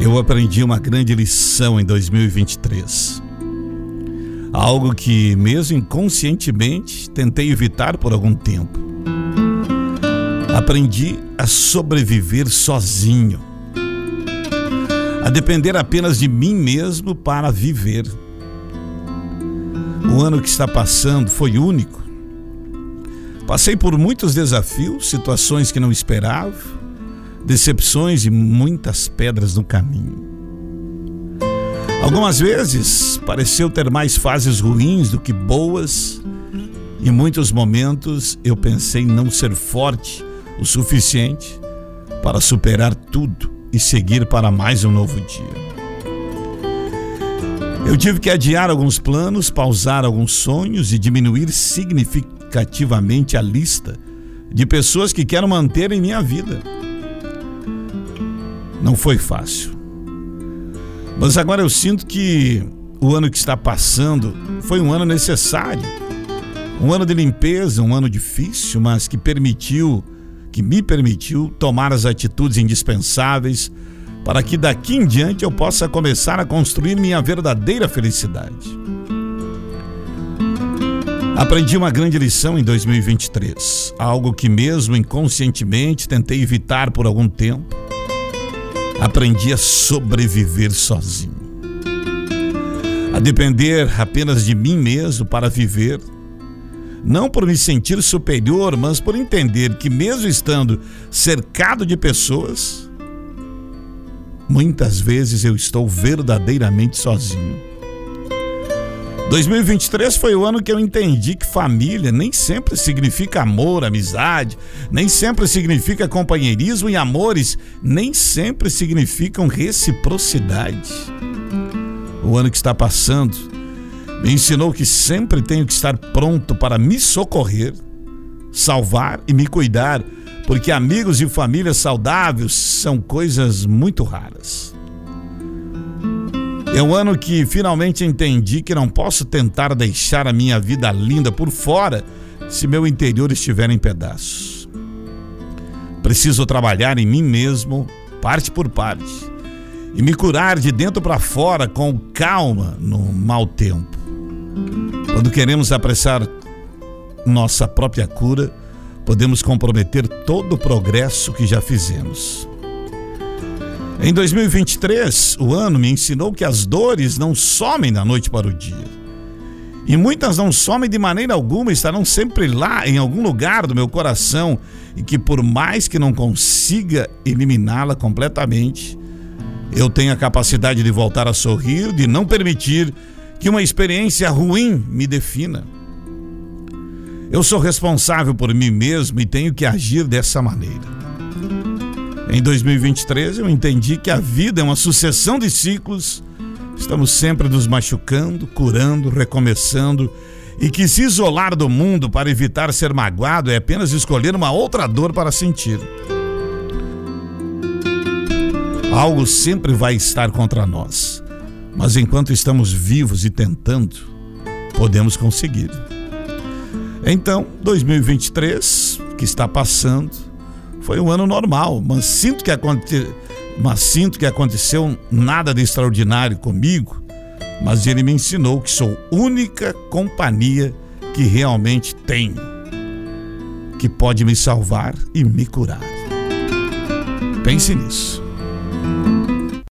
Eu aprendi uma grande lição em 2023. Algo que, mesmo inconscientemente, tentei evitar por algum tempo. Aprendi a sobreviver sozinho. A depender apenas de mim mesmo para viver. O ano que está passando foi único. Passei por muitos desafios, situações que não esperava, decepções e muitas pedras no caminho. Algumas vezes pareceu ter mais fases ruins do que boas. Em muitos momentos eu pensei não ser forte o suficiente para superar tudo e seguir para mais um novo dia. Eu tive que adiar alguns planos, pausar alguns sonhos e diminuir significativamente a lista de pessoas que quero manter em minha vida. Não foi fácil. Mas agora eu sinto que o ano que está passando foi um ano necessário. Um ano de limpeza, um ano difícil, mas que me permitiu tomar as atitudes indispensáveis para que daqui em diante eu possa começar a construir minha verdadeira felicidade. Aprendi uma grande lição em 2023, algo que mesmo inconscientemente tentei evitar por algum tempo. Aprendi a sobreviver sozinho. A depender apenas de mim mesmo para viver. Não por me sentir superior, mas por entender que mesmo estando cercado de pessoas, muitas vezes eu estou verdadeiramente sozinho. 2023 foi o ano que eu entendi que família nem sempre significa amor, amizade, nem sempre significa companheirismo e amores, nem sempre significam reciprocidade. O ano que está passando me ensinou que sempre tenho que estar pronto para me socorrer, salvar e me cuidar, porque amigos e família saudáveis são coisas muito raras. É um ano que finalmente entendi que não posso tentar deixar a minha vida linda por fora se meu interior estiver em pedaços. Preciso trabalhar em mim mesmo, parte por parte, e me curar de dentro para fora com calma no mau tempo. Quando queremos apressar nossa própria cura, podemos comprometer todo o progresso que já fizemos. Em 2023, o ano me ensinou que as dores não somem da noite para o dia. E muitas não somem de maneira alguma, estarão sempre lá em algum lugar do meu coração, e que por mais que não consiga eliminá-la completamente, eu tenho a capacidade de voltar a sorrir, de não permitir que uma experiência ruim me defina. Eu sou responsável por mim mesmo e tenho que agir dessa maneira. Em 2023 eu entendi que a vida é uma sucessão de ciclos. Estamos sempre nos machucando, curando, recomeçando, e que se isolar do mundo para evitar ser magoado é apenas escolher uma outra dor para sentir. Algo sempre vai estar contra nós, mas enquanto estamos vivos e tentando, podemos conseguir. Então, 2023, que está passando, foi um ano normal, mas sinto que aconteceu nada de extraordinário comigo, mas ele me ensinou que sou a única companhia que realmente tenho, que pode me salvar e me curar. Pense nisso.